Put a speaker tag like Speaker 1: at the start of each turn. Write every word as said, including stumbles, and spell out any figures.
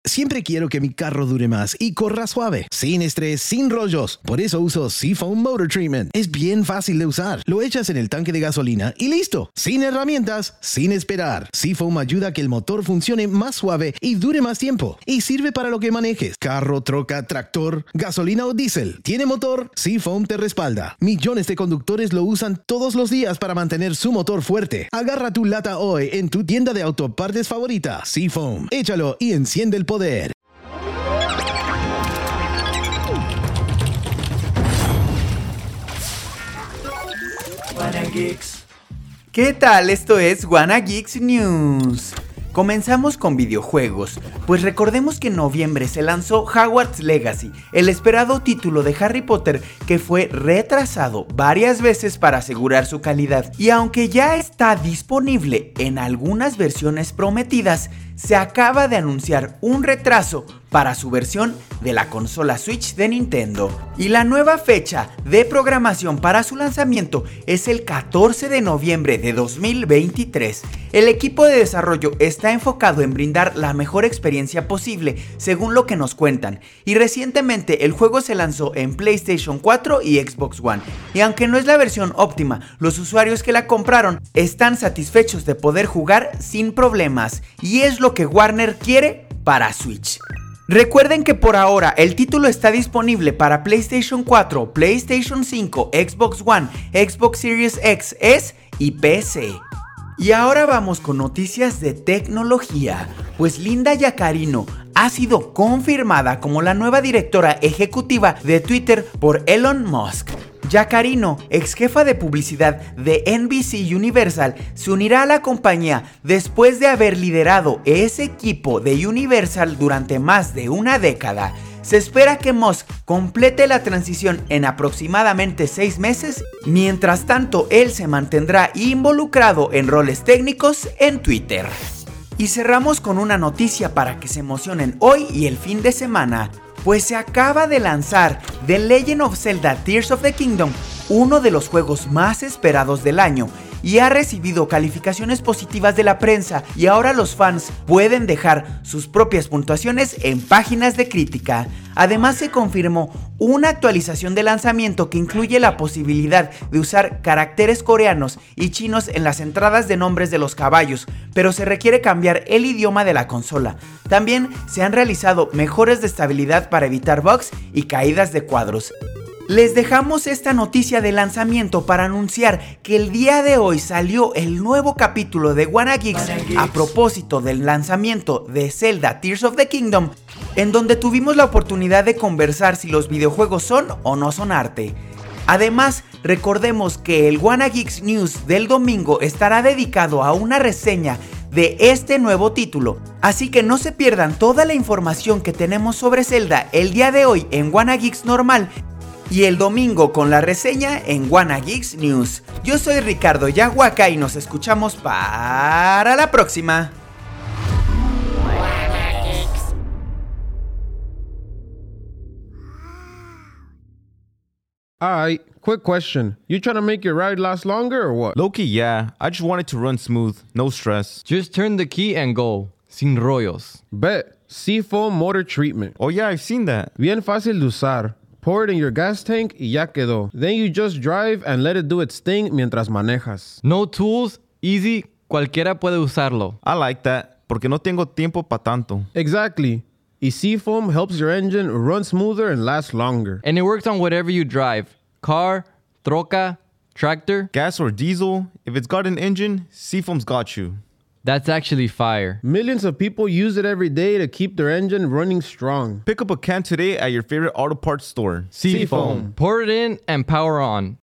Speaker 1: Siempre quiero que mi carro dure más y corra suave, sin estrés, sin rollos. Por eso uso Seafoam Motor Treatment. Es bien fácil de usar. Lo echas en el tanque de gasolina y listo. Sin herramientas, sin esperar. Seafoam ayuda a que el motor funcione más suave y dure más tiempo. Y sirve para lo que manejes. Carro, troca, tractor, gasolina o diésel. ¿Tiene motor? Seafoam te respalda. Millones de conductores lo usan todos los días para mantener su motor fuerte. Agarra tu lata hoy en tu tienda de autopartes favorita. Seafoam. Échalo y enciende el poder.
Speaker 2: Wanna Geeks. ¿Qué tal? Esto es Wanna Geeks News. Comenzamos con videojuegos, pues recordemos que en noviembre se lanzó Hogwarts Legacy, el esperado título de Harry Potter que fue retrasado varias veces para asegurar su calidad. Y aunque ya está disponible en algunas versiones prometidas, se acaba de anunciar un retraso para su versión de la consola Switch de Nintendo. Y la nueva fecha de programación para su lanzamiento es el catorce de noviembre de dos mil veintitrés. El equipo de desarrollo está enfocado en brindar la mejor experiencia posible, según lo que nos cuentan. Y recientemente el juego se lanzó en PlayStation cuatro y Xbox One. Y aunque no es la versión óptima, los usuarios que la compraron están satisfechos de poder jugar sin problemas. Y es lo que Warner quiere para Switch. Recuerden que por ahora el título está disponible para PlayStation cuatro, PlayStation cinco, Xbox One, Xbox Series X S y P C. Y ahora vamos con noticias de tecnología, pues Linda Yaccarino ha sido confirmada como la nueva directora ejecutiva de Twitter por Elon Musk. Yaccarino, ex jefa de publicidad de N B C Universal, se unirá a la compañía después de haber liderado ese equipo de Universal durante más de una década. Se espera que Musk complete la transición en aproximadamente seis meses, mientras tanto él se mantendrá involucrado en roles técnicos en Twitter. Y cerramos con una noticia para que se emocionen hoy y el fin de semana, pues se acaba de lanzar The Legend of Zelda Tears of the Kingdom, uno de los juegos más esperados del año, y ha recibido calificaciones positivas de la prensa, y ahora los fans pueden dejar sus propias puntuaciones en páginas de crítica. Además se confirmó una actualización de lanzamiento que incluye la posibilidad de usar caracteres coreanos y chinos en las entradas de nombres de los caballos, pero se requiere cambiar el idioma de la consola. También se han realizado mejoras de estabilidad para evitar bugs y caídas de cuadros. Les dejamos esta noticia de lanzamiento para anunciar que el día de hoy salió el nuevo capítulo de Wanna Geeks a propósito del lanzamiento de Zelda Tears of the Kingdom, en donde tuvimos la oportunidad de conversar si los videojuegos son o no son arte. Además, recordemos que el Wanna Geeks News del domingo estará dedicado a una reseña de este nuevo título, así que no se pierdan toda la información que tenemos sobre Zelda el día de hoy en Wanna Geeks normal y el domingo con la reseña en Wanna Geeks News. Yo soy Ricardo Yahuaca y nos escuchamos para la próxima.
Speaker 3: Alright, quick question. You trying to make your ride last longer or what?
Speaker 4: Low-key, yeah. I just want it to run smooth, no stress.
Speaker 5: Just turn the key and go. Sin rollos.
Speaker 3: Bet. Seafoam Motor Treatment.
Speaker 4: Oh yeah, I've seen that.
Speaker 3: Bien fácil de usar. Pour it in your gas tank y ya quedó. Then you just drive and let it do its thing mientras manejas.
Speaker 5: No tools, easy, cualquiera puede usarlo.
Speaker 4: I like that, porque no tengo tiempo pa' tanto.
Speaker 3: Exactly. Y Seafoam helps your engine run smoother and last longer.
Speaker 5: And it works on whatever you drive. Car, troca, tractor.
Speaker 4: Gas or diesel, if it's got an engine, Seafoam's got you.
Speaker 5: That's actually fire.
Speaker 3: Millions of people use it every day to keep their engine running strong.
Speaker 4: Pick up a can today at your favorite auto parts store.
Speaker 5: Seafoam. Pour it in and power on.